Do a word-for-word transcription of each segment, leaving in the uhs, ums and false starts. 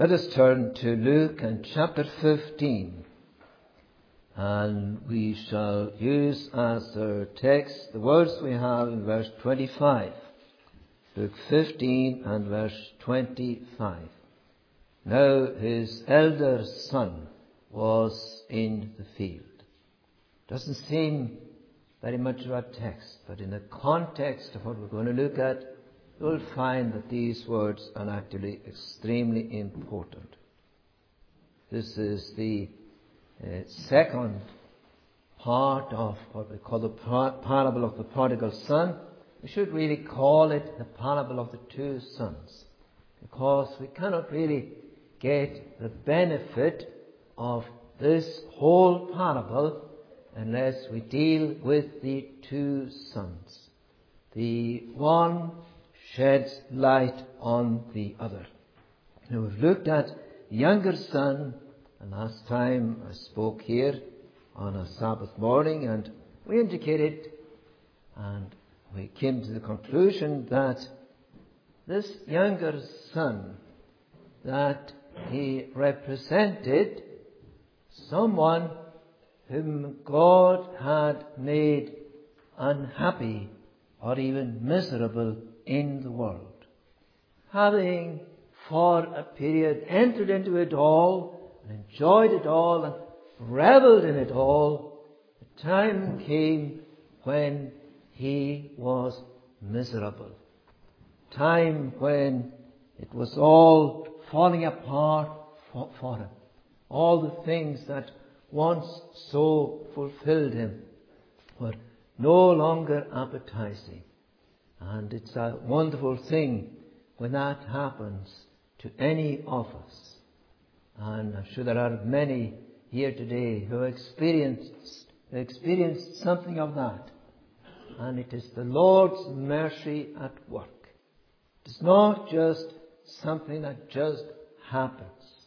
Let us turn to Luke and chapter fifteen, and we shall use as our text the words we have in verse twenty-five. Luke fifteen and verse twenty-five. Now his elder son was in the field. Doesn't seem very much of a text, but in the context of what we're going to look at, you'll find that these words are actually extremely important. This is the uh, second part of what we call the par- parable of the prodigal son. We should really call it the parable of the two sons, because we cannot really get the benefit of this whole parable unless we deal with the two sons. The one sheds light on the other. Now we've looked at the younger son, and last time I spoke here on a Sabbath morning, and we indicated and we came to the conclusion that this younger son, that he represented someone whom God had made unhappy or even miserable in the world. Having for a period entered into it all and enjoyed it all and reveled in it all, the time came when he was miserable. Time when it was all falling apart for, for him. All the things that once so fulfilled him were no longer appetizing. And it's a wonderful thing when that happens to any of us. And I'm sure there are many here today who experienced, experienced something of that. And it is the Lord's mercy at work. It's not just something that just happens,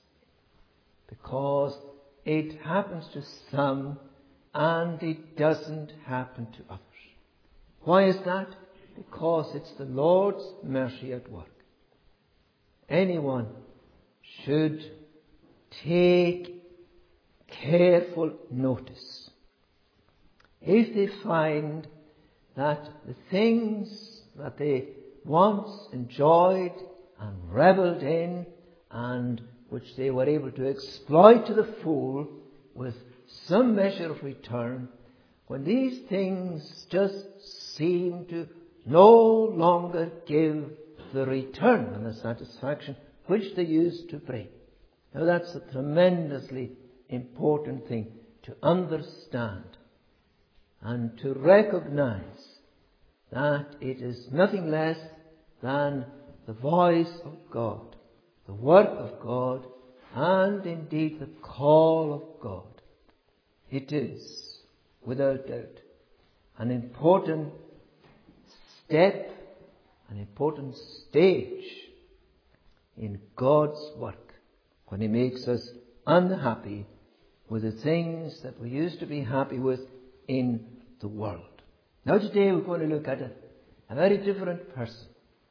because it happens to some and it doesn't happen to others. Why is that? Because it's the Lord's mercy at work. Anyone should take careful notice if they find that the things that they once enjoyed and reveled in, and which they were able to exploit to the full with some measure of return, when these things just seem to no longer give the return and the satisfaction which they used to bring. Now that's a tremendously important thing to understand and to recognize that it is nothing less than the voice of God, the work of God, and indeed the call of God. It is, without doubt, an important step, an important stage in God's work when He makes us unhappy with the things that we used to be happy with in the world. Now today we're going to look at a, a very different person.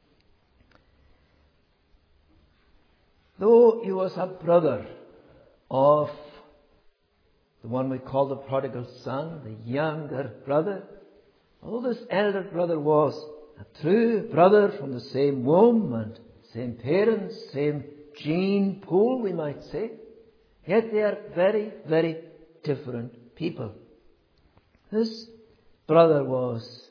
Though he was a brother of the one we call the prodigal son, the younger brother, although this elder brother was a true brother from the same womb and same parents, same gene pool, we might say, yet they are very, very different people. This brother was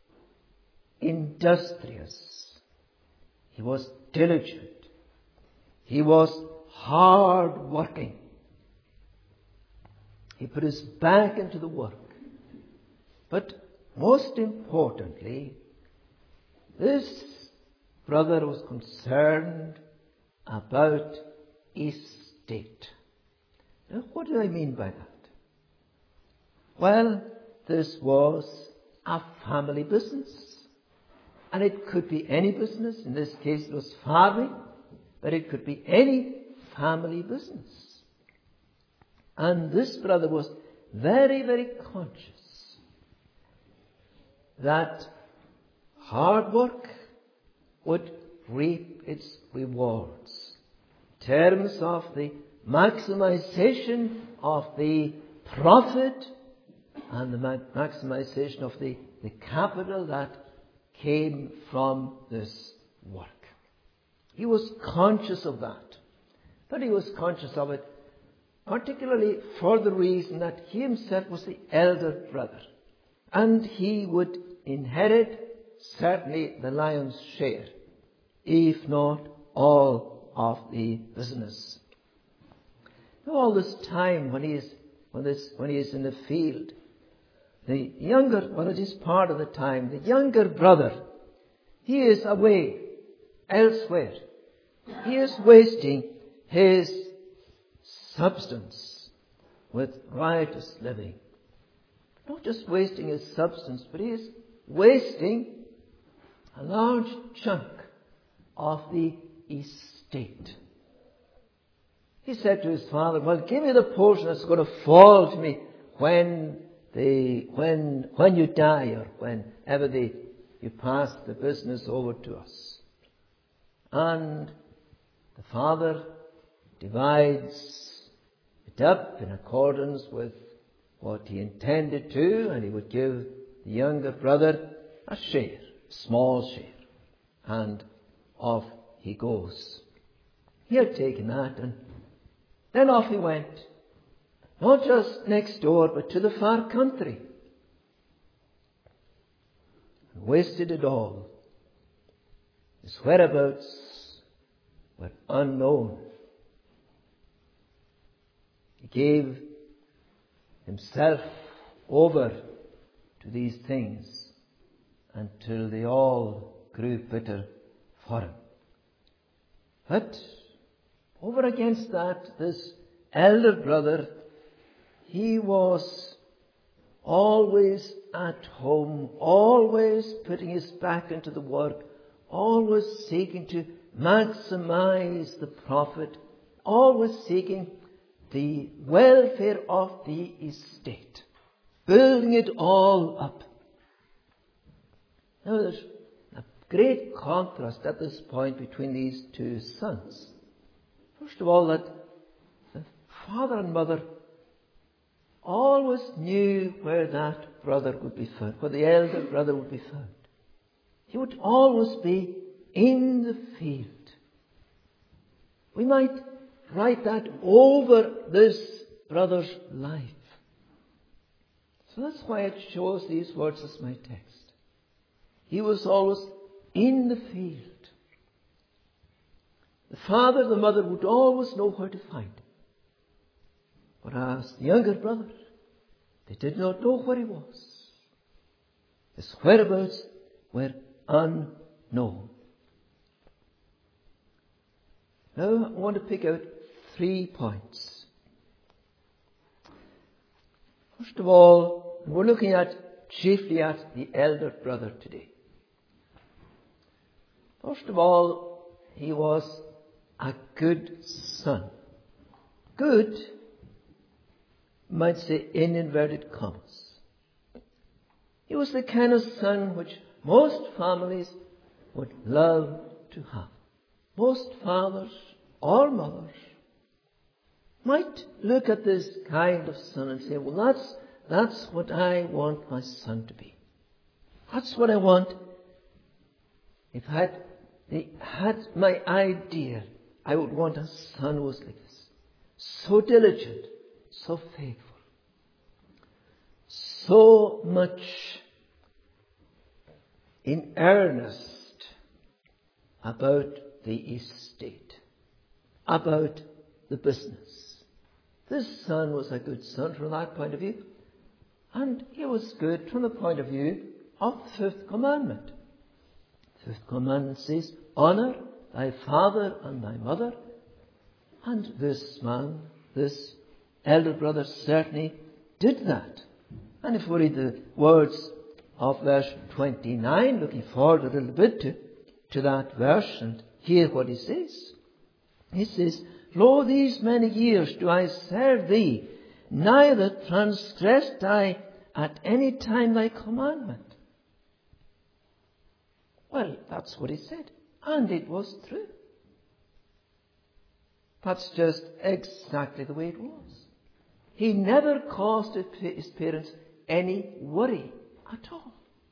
industrious. He was diligent. He was hard working. He put his back into the work. But most importantly, this brother was concerned about estate. Now, what do I mean by that? Well, this was a family business. And it could be any business. In this case, it was farming. But it could be any family business. And this brother was very, very conscious that hard work would reap its rewards. terms of the maximization of the profit and the ma- maximization of the, the capital that came from this work. He was conscious of that. But he was conscious of it particularly for the reason that he himself was the elder brother. And he would inherit certainly the lion's share, if not all of the business. All this time when he is when this when he is in the field, the younger, well, it is part of the time, the younger brother, he is away elsewhere. He is wasting his substance with riotous living. Not just wasting his substance, but he is wasting a large chunk of the estate. He said to his father, well, give me the portion that's going to fall to me when the when when you die, or whenever the, you pass the business over to us. And the father divides it up in accordance with what he intended to, and he would give the younger brother a share, a small share. And off he goes. He had taken that, and then off he went. Not just next door, but to the far country. And wasted it all. His whereabouts were unknown. He gave himself over to these things until they all grew bitter for him. But over against that, this elder brother, he was always at home, always putting his back into the work, always seeking to maximize the profit, always seeking the welfare of the estate, building it all up. Now there's a great contrast at this point between these two sons. First of all, that the father and mother always knew where that brother would be found, where the elder brother would be found. He would always be in the field. We might write that over this brother's life. So that's why it shows these words as my text. He was always in the field. The father, the mother would always know where to find him. Whereas the younger brother, they did not know where he was. His whereabouts were unknown. Now I want to pick out three points. First of all, we're looking at chiefly at the elder brother today. First of all, he was a good son. Good, might say in inverted commas. He was the kind of son which most families would love to have. Most fathers or mothers might look at this kind of son and say, well, that's, that's what I want my son to be. That's what I want. If I had, they had my idea, I would want a son who was like this. So diligent, so faithful, so much in earnest about the estate, about the business. This son was a good son from that point of view. And he was good from the point of view of the fifth commandment. The fifth commandment says, honor thy father and thy mother. And this man, this elder brother, certainly did that. And if we read the words of verse twenty-nine, looking forward a little bit to, to that verse and hear what he says. He says, lo, these many years do I serve thee, neither transgressed I at any time thy commandment. Well, that's what he said. And it was true. That's just exactly the way it was. He never caused his parents any worry at all.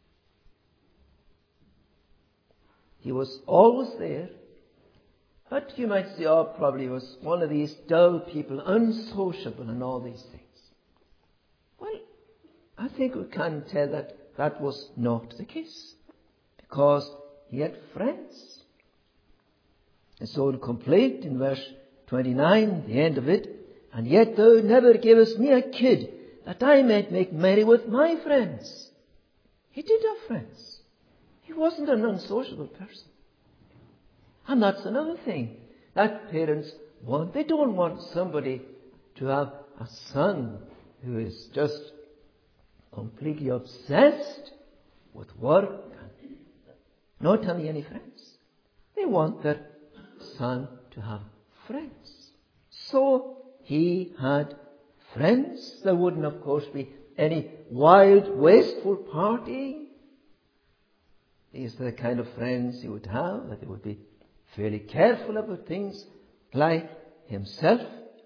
He was always there. But you might say, oh, probably was one of these dull people, unsociable and all these things. Well, I think we can tell that that was not the case. Because he had friends. His own complaint in verse twenty-nine, the end of it, and yet thou never gavest me a kid, that I might make merry with my friends. He did have friends. He wasn't an unsociable person. And that's another thing that parents want. They don't want somebody to have a son who is just completely obsessed with work and not having any friends. They want their son to have friends. So he had friends. There wouldn't, of course, be any wild, wasteful partying. These are the kind of friends he would have, that they would be fairly careful about things like himself.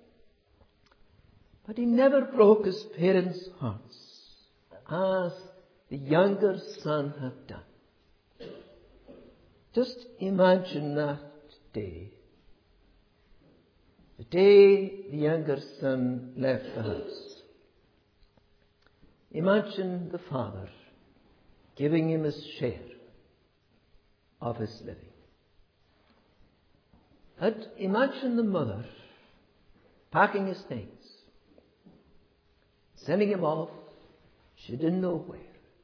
But he never broke his parents' hearts, as the younger son had done. Just imagine that day. The day the younger son left the house. Imagine the father giving him his share of his living. And imagine the mother packing his things, sending him off, she didn't know where.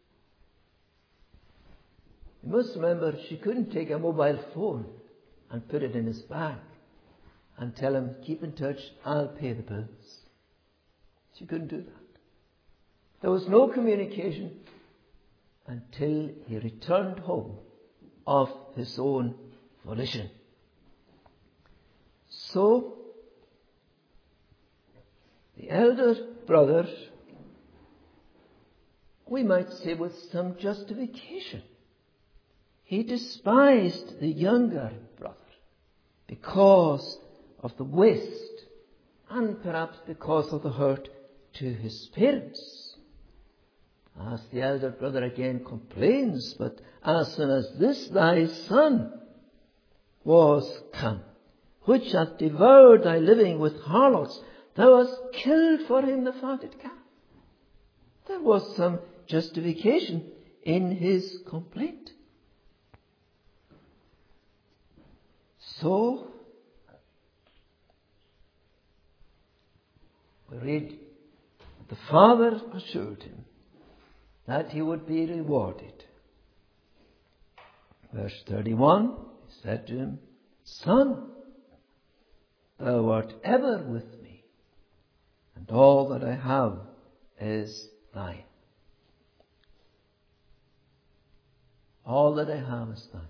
You must remember, she couldn't take a mobile phone and put it in his bag and tell him, keep in touch, I'll pay the bills. She couldn't do that. There was no communication until he returned home of his own volition. So, the elder brother, we might say with some justification, he despised the younger brother because of the waste and perhaps because of the hurt to his parents. As the elder brother again complains, but as soon as this thy son was come, which hath devoured thy living with harlots, thou hast killed for him the fatted calf. There was some justification in his complaint. So, we read, the father assured him that he would be rewarded. Verse thirty-one, he said to him, Son, thou art ever with me, and all that I have is thine. All that I have is thine.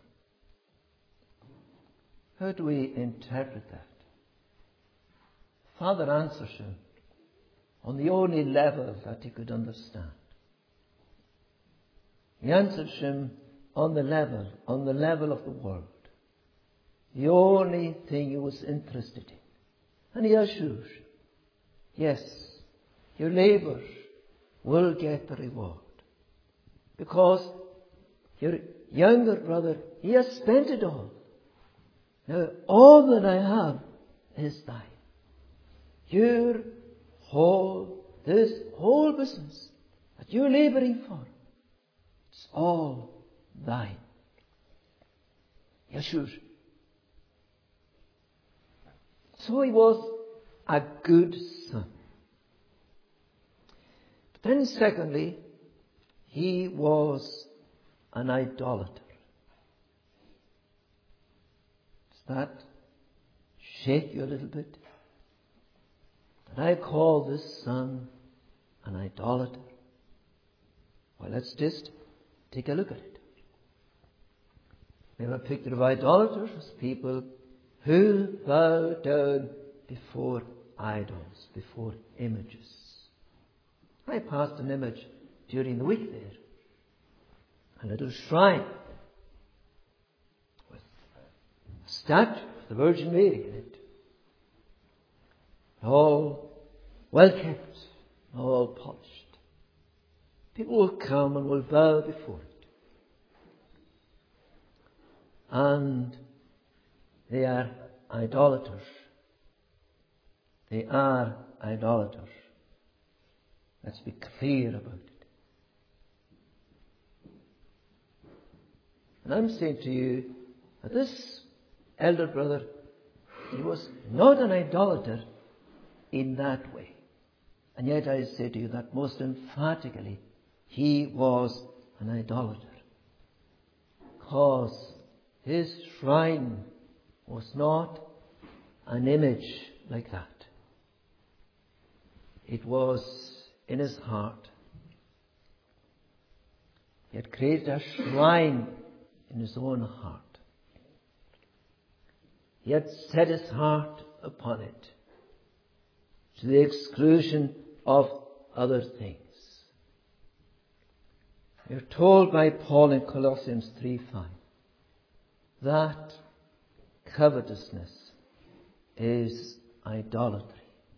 How do we interpret that? Father answers him on the only level that he could understand. He answers him on the level, on the level of the world. The only thing he was interested in. And he assures him, yes, your labours will get the reward. Because your younger brother, he has spent it all. Now, all that I have is thine. Your whole, this whole business that you're labouring for, it's all thine. He assures him. So he was a good son. But then secondly, he was an idolater. Does that shake you a little bit? Did I call this son an idolater? Well, let's just take a look at it. We have a picture of idolaters as people who bow down before idols, before images. I passed an image during the week there. A little shrine with a statue of the Virgin Mary in it. all well kept, all polished. People will come and will bow before it. And they are idolaters. They are idolaters. Let's be clear about it. And I'm saying to you that this elder brother, he was not an idolater in that way. And yet I say to you that most emphatically he was an idolater. Because his shrine was not an image like that. It was in his heart. He had created a shrine in his own heart. He had set his heart upon it to the exclusion of other things. We are told by Paul in Colossians three five that covetousness is idolatry.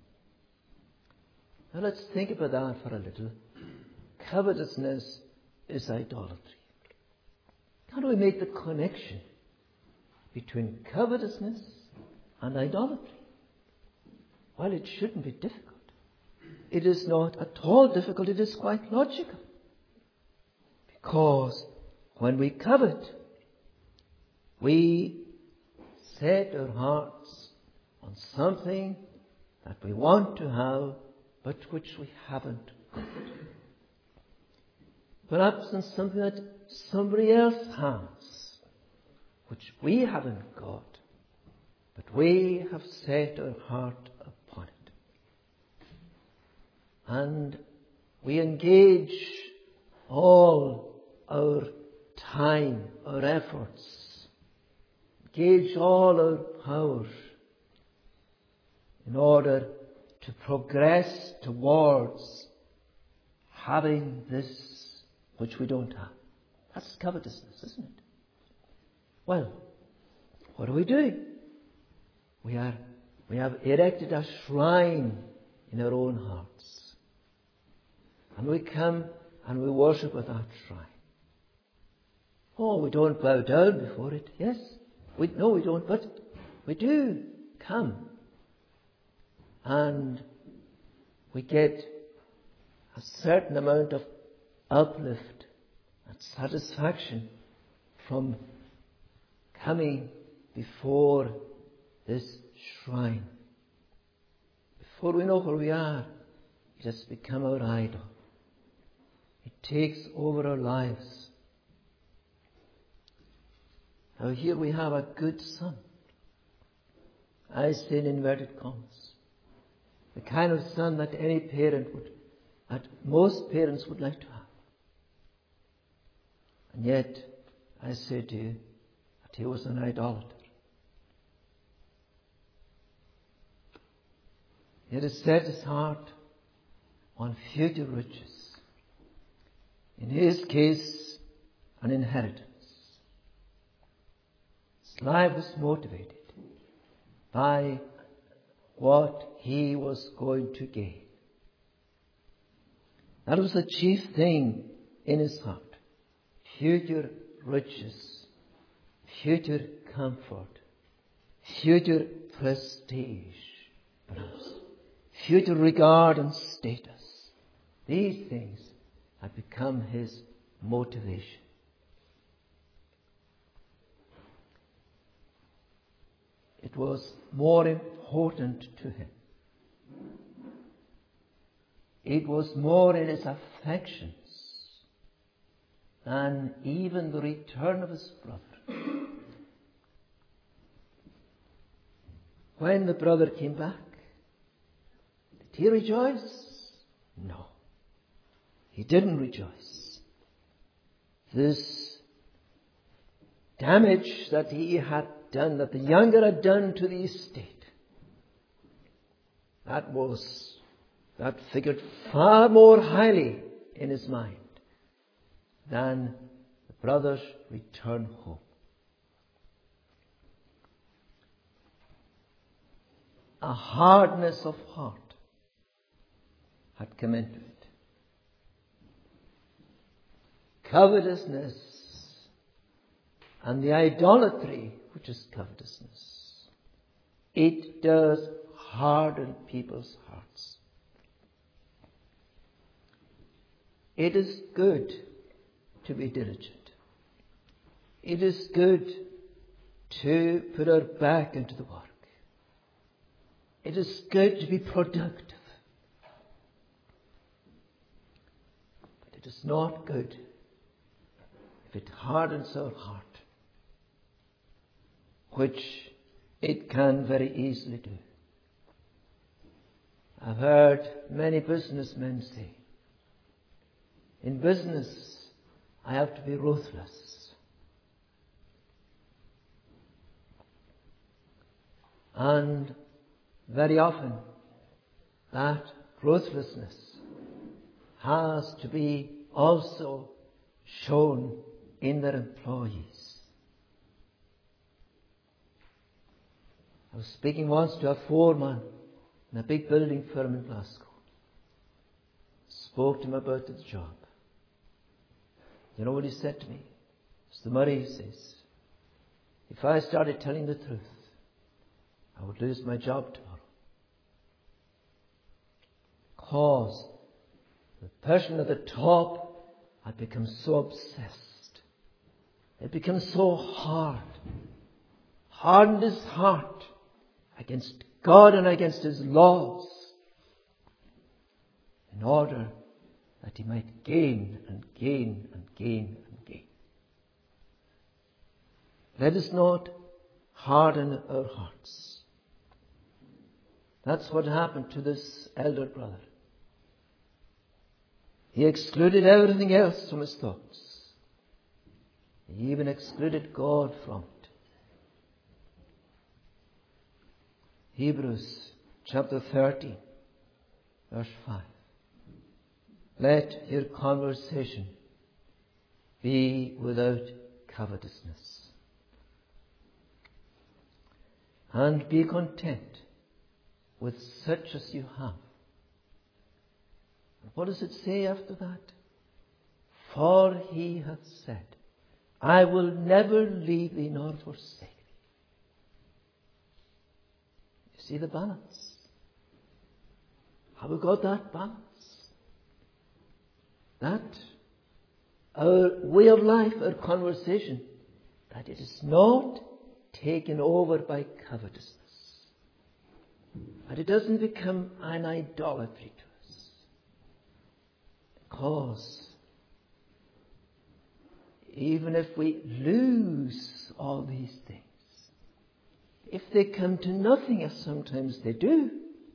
Now let's think about that for a little. Covetousness is idolatry. How do we make the connection between covetousness and idolatry? Well, it shouldn't be difficult. It is not at all difficult. It is quite logical. Because when we covet, we set our hearts on something that we want to have, but which we haven't got. Perhaps on something that somebody else has, which we haven't got, but we have set our heart upon it. And we engage all our time, our efforts, engage all our powers in order to progress towards having this which we don't have. That's covetousness, isn't it? Well, what are we doing? We are, we have erected a shrine in our own hearts. And we come and we worship at that shrine. Oh, we don't bow down before it. Yes, we no, we don't, but we do come. And we get a certain amount of uplift and satisfaction from coming before this shrine. Before we know where we are, it has become our idol. It takes over our lives. Now here we have a good son. I say in inverted commas. The kind of son that any parent would, that most parents would like to have. And yet, I say to you that he was an idolater. He had set his heart on future riches. In his case, an inheritance. His life was motivated by what he was going to gain. That was the chief thing in his heart. Future riches, future comfort, future prestige, perhaps, future regard and status. These things had become his motivation. It was more important to him. It was more in his affections than even the return of his brother. When the brother came back, did he rejoice? No. He didn't rejoice. This damage that he had done, that the younger had done to the estate, that was, that figured far more highly in his mind than the brother's return home. a hardness of heart had come into it. Covetousness and the idolatry which is covetousness, it does harden people's hearts. It is good to be diligent. It is good to put our back into the work. It is good to be productive. But it is not good if it hardens our heart, which it can very easily do. I've heard many businessmen say, in business, I have to be ruthless. And very often, that ruthlessness has to be also shown in their employees. I was speaking once to a foreman in a big building firm in Glasgow. Spoke to him about the job. You know what he said to me? Mister Murray, he says, if I started telling the truth, I would lose my job tomorrow. Because the person at the top had become so obsessed. It became so hard. Hardened his heart against God and against His laws in order that he might gain and gain and gain and gain. Let us not harden our hearts. That's what happened to this elder brother. He excluded everything else from his thoughts. He even excluded God from it. Hebrews chapter thirteen, verse five. Let your conversation be without covetousness. And be content with such as you have. And what does it say after that? For He hath said, I will never leave thee nor forsake thee. You see the balance? Have we got that balance? That our way of life, our conversation, that it is not taken over by covetousness. That it doesn't become an idolatry to us. Because even if we lose all these things, if they come to nothing, as sometimes they do,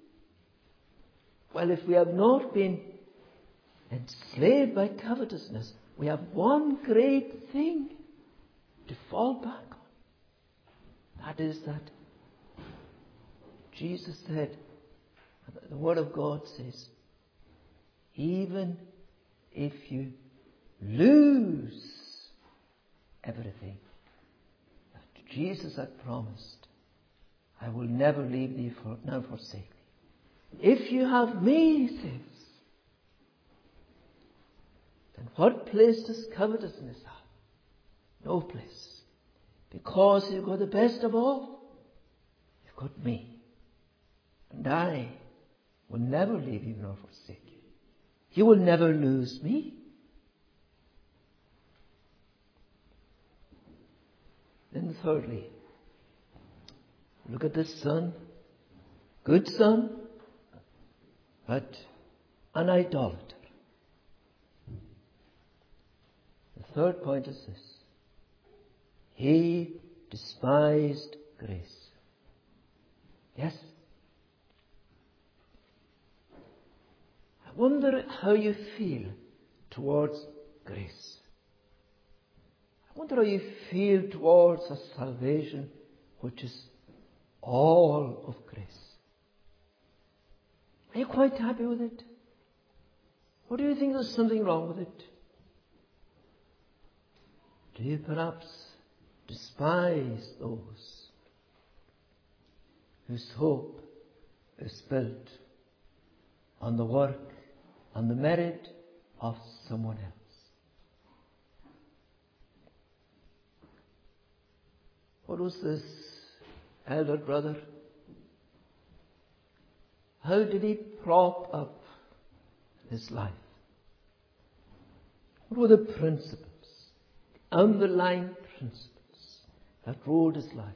well, if we have not been enslaved by covetousness, we have one great thing to fall back on. That is that Jesus said, the Word of God says, even if you lose everything that Jesus had promised, I will never leave thee for, nor forsake thee. If you have me, he says, then what place does covetousness have? No place. Because you've got the best of all. You've got me. And I will never leave you nor forsake you. You will never lose me. Then thirdly, look at this son. Good son, but an idolater. The third point is this. He despised grace. Yes. I wonder how you feel towards grace. I wonder how you feel towards a salvation which is all of grace. Are you quite happy with it? Or do you think there's something wrong with it? Do you perhaps despise those whose hope is built on the work and the merit of someone else. What was this elder brother? How did he prop up his life? What were the principles, the underlying principles that ruled his life?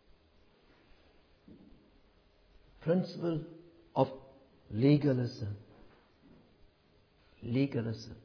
Principle of legalism. Legalism.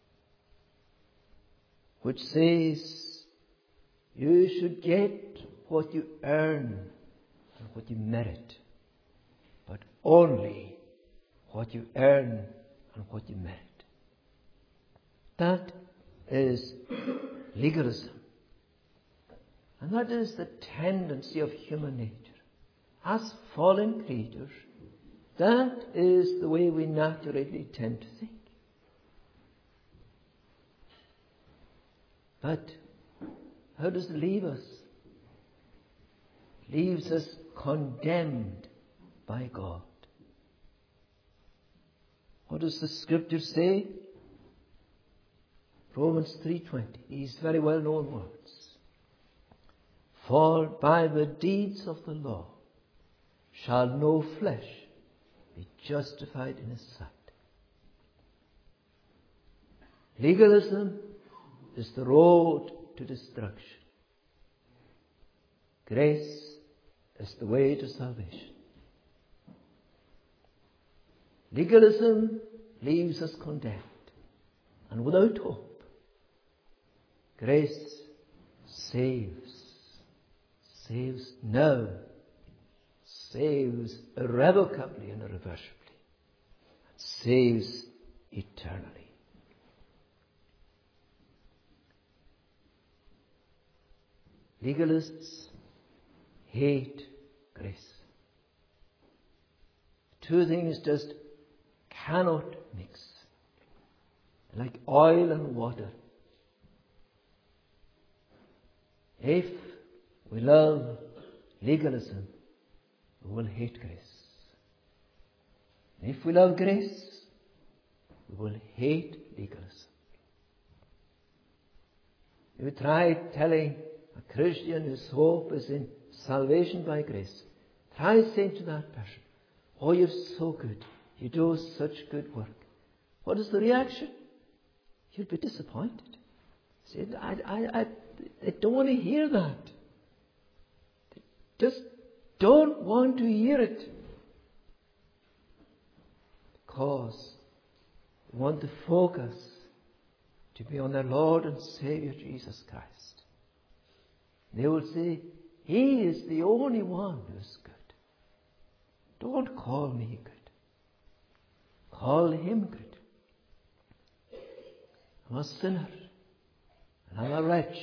Which says you should get what you earn and what you merit, but only what you earn and what you merit. That is legalism. And that is the tendency of human nature. As fallen creatures, that is the way we naturally tend to think. But how does it leave us? It leaves us condemned by God. What does the Scripture say? Romans three twenty, these very well known words. For by the deeds of the law shall no flesh be justified in his sight. Legalism is the road to destruction. Grace is the way to salvation. Legalism leaves us condemned and without hope. Grace saves. Saves now. Saves irrevocably and irreversibly. Saves eternally. Legalists hate grace. Two things just cannot mix. Like oil and water. If we love legalism, we will hate grace. If we love grace, we will hate legalism. If you try telling a Christian whose hope is in salvation by grace, try saying to that person, oh, you're so good. You do such good work. What is the reaction? You'll be disappointed. Say, I, I, I, I don't want to hear that. Just don't want to hear it. Because they want the focus to be on their Lord and Savior Jesus Christ. They will say, He is the only one who is good. Don't call me good. Call Him good. I'm a sinner. And I'm a wretch.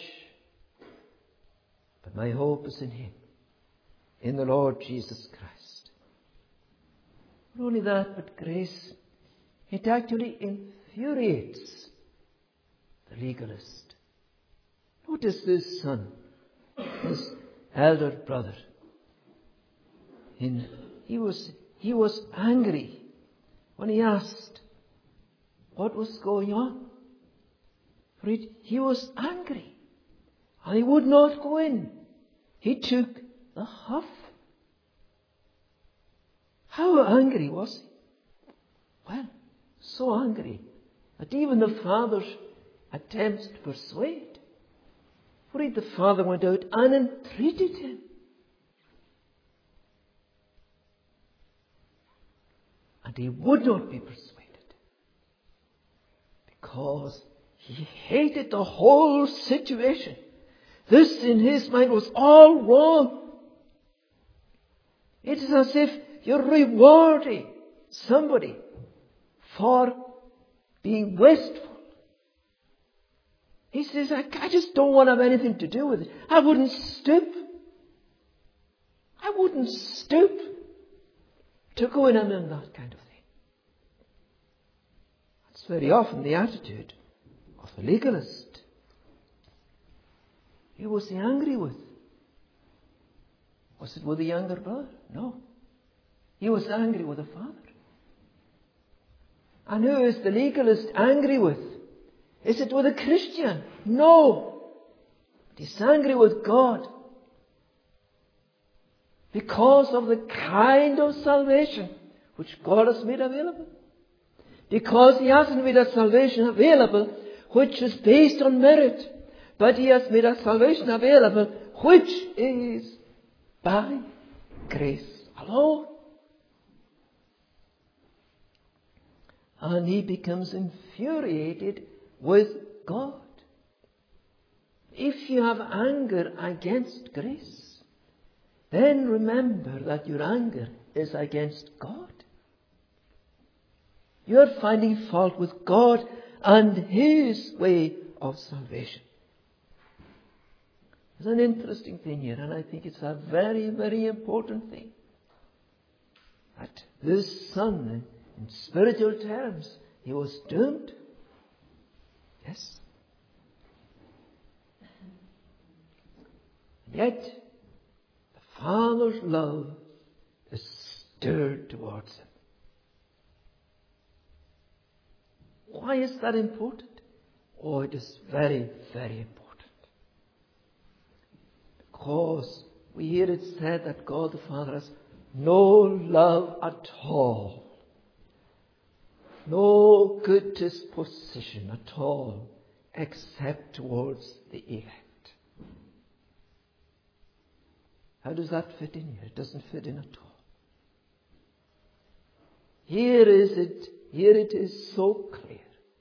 But my hope is in Him. In the Lord Jesus Christ. Not only that, but grace, it actually infuriates the legalist. Notice this son, this elder brother. In, he was he was angry when he asked what was going on. For it, he was angry. And he would not go in. He took the huff. How angry was he? Well, so angry that even the father's attempts to persuade. For it, the father went out and entreated him. And he would not be persuaded. Because he hated the whole situation. This in his mind was all wrong. It is as if you're rewarding somebody for being wasteful. He says, I, I just don't want to have anything to do with it. I wouldn't stoop. I wouldn't stoop to go in and do that kind of thing. That's very often the attitude of the legalist. Who was he angry with? Was it with the younger brother? No. He was angry with the Father. And who is the legalist angry with? Is it with a Christian? No. He's angry with God. Because of the kind of salvation which God has made available. Because He hasn't made a salvation available which is based on merit. But He has made a salvation available which is by grace alone. And he becomes infuriated with God. If you have anger against grace, then remember that your anger is against God. You are finding fault with God and His way of salvation. It's an interesting thing here, and I think it's a very, very important thing. That this son, in spiritual terms, he was doomed. Yes. Yet, the Father's love is stirred towards him. Why is that important? Oh, it is very, very important. Because we hear it said that God the Father has no love at all. No good disposition at all, except towards the elect. How does that fit in here? It doesn't fit in at all. Here is it, here it is so clear.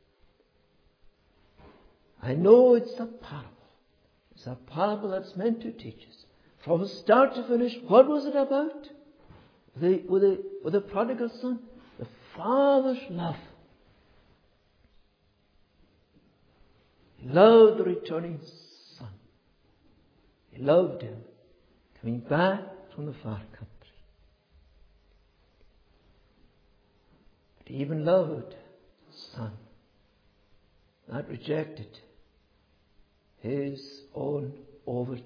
I know it's a parable. It's a parable that's meant to teach us. From start to finish, what was it about? The, with, the, with the prodigal son? The Father's love. He loved the returning son. He loved him coming back from the far country. But he even loved the son that rejected his own overtures.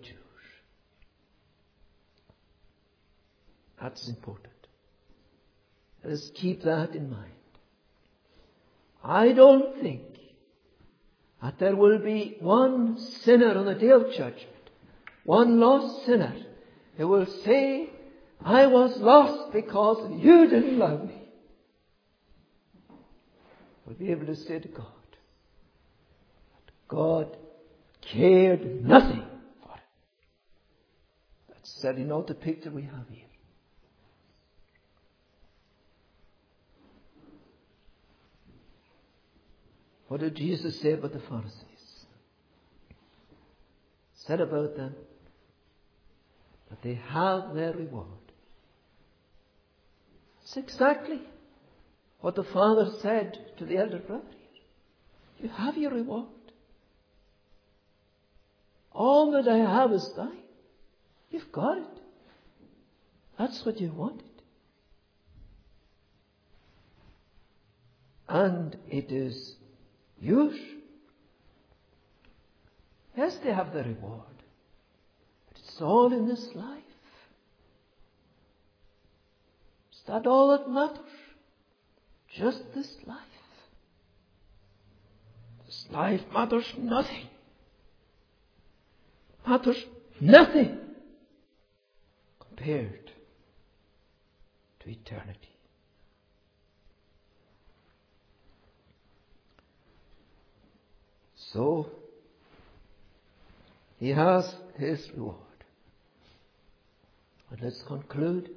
That's important. Let us keep that in mind. I don't think that there will be one sinner on the day of judgment, one lost sinner, who will say, I was lost because you didn't love me. We'll be able to say to God, that God cared nothing for it. That's certainly not the picture we have here. What did Jesus say about the Pharisees? He said about them that they have their reward. It's exactly what the Father said to the elder brother here. You have your reward. All that I have is thine. You've got it. That's what you wanted. And it is yours. Yes, they have the reward. But it's all in this life. Is that all that matters? Just this life. This life matters nothing. Matters nothing compared to eternity. So, he has his reward. But let's conclude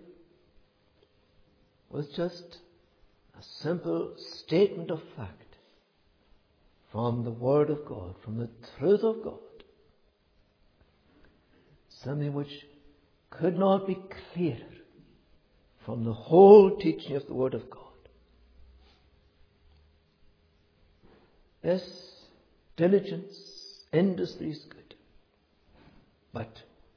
with just a simple statement of fact from the Word of God, from the truth of God. Something which could not be clearer from the whole teaching of the Word of God. Yes, diligence, industry is good. But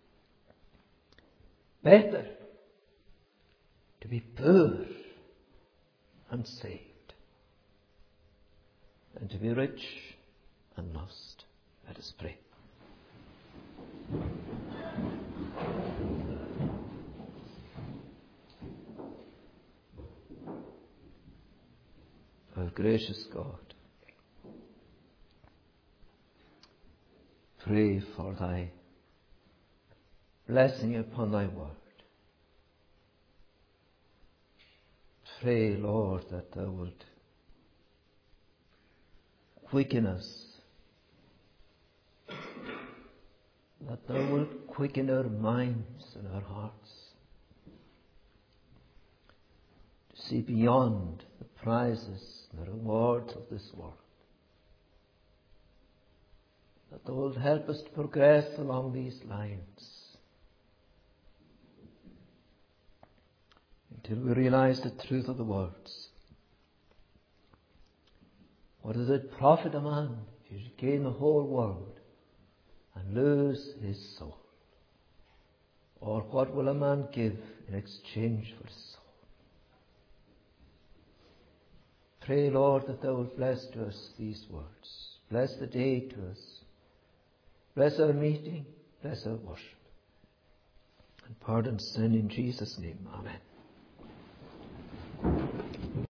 better to be poor and saved than to be rich and lost. Let us pray. our gracious God. Pray for thy blessing upon thy word. Pray, Lord, that thou wilt quicken us, that thou wilt quicken our minds and our hearts to see beyond the prizes and the rewards of this world. That thou wilt help us to progress along these lines until we realize the truth of the words. What does it profit a man if he should gain the whole world and lose his soul? Or what will a man give in exchange for his soul? Pray, Lord, that thou wilt bless to us these words. Bless the day to us. Bless our meeting. Bless our worship. And pardon sin in Jesus' name. Amen.